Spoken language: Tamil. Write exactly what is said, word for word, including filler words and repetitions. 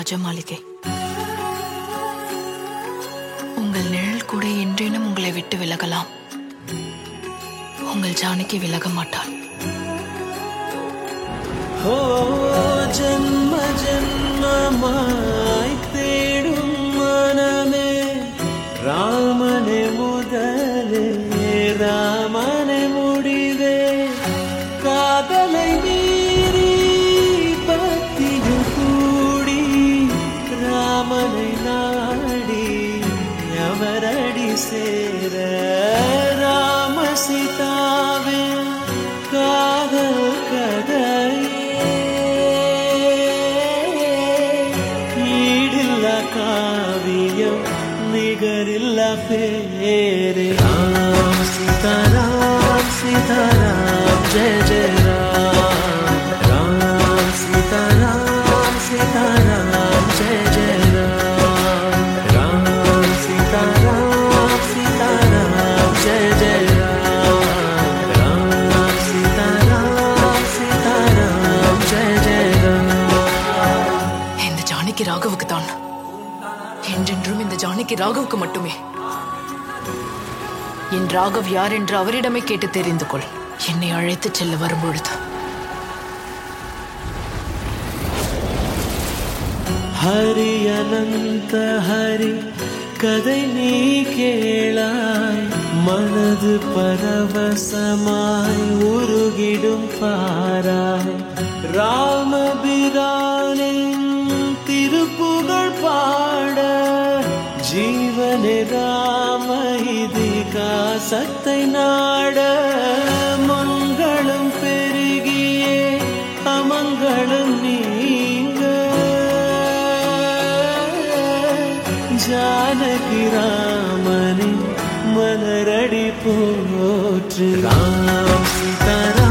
ராஜமாளிகை. உங்கள் நிழல் கூட என்றேனும் உங்களை விட்டு விலகலாம். உங்கள் ஜானகி விலக மாட்டாள். ஓ ஜன்ம ஜன்மமாய் தேடும் மனமே ராமனே முதலே ராமனே முடிவே காதலை மீறி பக்தியில் கூடி ராமனை நாடி அவரடி சேர ராம சீதாவே காதல் கதையே ஈடில்லா காவியம் நிகரில்லா பேரே. ராம் சீதாராம் சீதாராம் ஜெய ஜெய ராம். ராம் சீதாராம் சீதாராம் ஜெய ஜெய ராம். ராம் சீதாராம் சீதாராம் ஜெய ஜெய ராம். ராம் சீதாராம் சீதாராம் ஜெய ஜெய ராம். இந்த ஜானகி ராகவுக்கு தான். என்றென்றும் இந்த ஜானகி ராகவுக்கு மட்டுமே. என் ராகவ் யார் என்று அவரிடமே கேட்டு தெரிந்து கொள். என்னை அழைத்து செல்ல வரும்பொழுது. ஹரி அனந்த ஹரி கதை நீ கேளாய் மனது பரவசமாய் உருகிடும் பாராய். ராமபிரானின் திருப்புகழ் பாட ஜீவனே ராம இதிகாசத்தை நாட மங்களம் பெருகியே அமங்களம் நீங்க ஜானகி ராமனின் மலரடி போற்று. ராம் சீதாராம்